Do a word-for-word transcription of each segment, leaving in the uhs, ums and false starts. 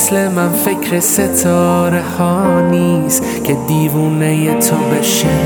مثل من فکر ستاره ها نیست که دیوونه تو بشه.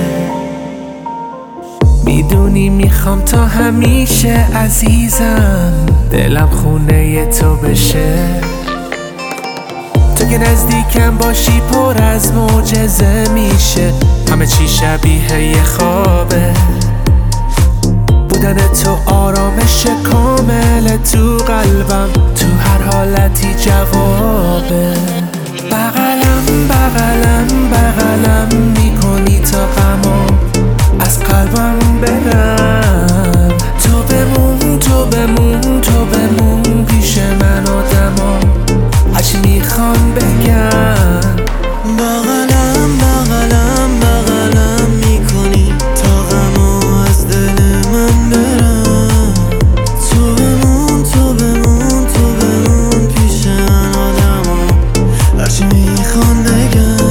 میدونی میخوام تا همیشه عزیزم دلم خونه تو بشه. تو که نزدیکم باشی پر از معجزه میشه، همه چی شبیه یه خوابه. بودن تو آرامش کامل تو قلبم، تو هر حالتی جوابه. بغلم بغلم بغلم میکنی تا غمام از قلبم برم. تو بمون تو بمون تو بمون پیش من آدما، هرچی میخوام بگم. بغلم بغلم بغلم میکنی تا غمو از دل من برم. تو بمون تو بمون تو بمون پیش من آدما، هرچی میخوام بگم.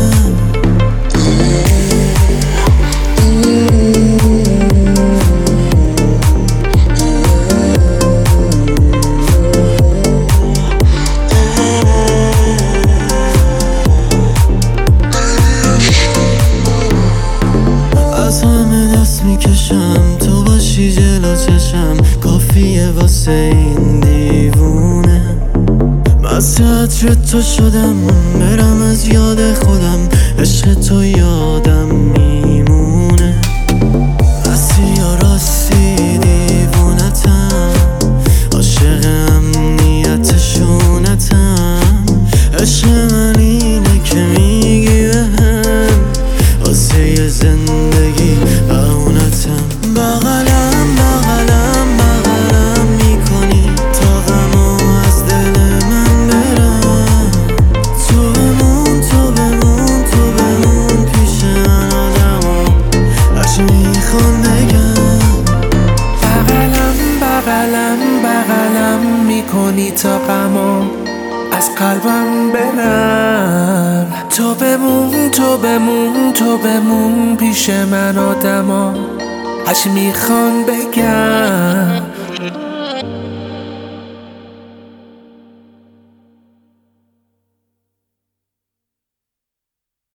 از همه دست میکشم تو باشی جلو چشم، کافیه واسه این دیوونه. مست عطر تو شدم برم از یاد خودم، عشق تو یادم میمونه. راستی یا راستی دیوونتم، عاشق امنیت شونتم. عشق من اینه که میگی بهم واسه یه زندگی بهونتم. بغلم بغلم بغلم میکنی تا غمو از دل من برم. تو بمون تو بمون تو بمون پیش من آدما، هرچی میخوام بگم. بغلم بغلم بغلم میکنی تا غمام از قلبم برم. تو بمون تو بمون تو بمون پیش من آدما، هرچی میخوان بگم.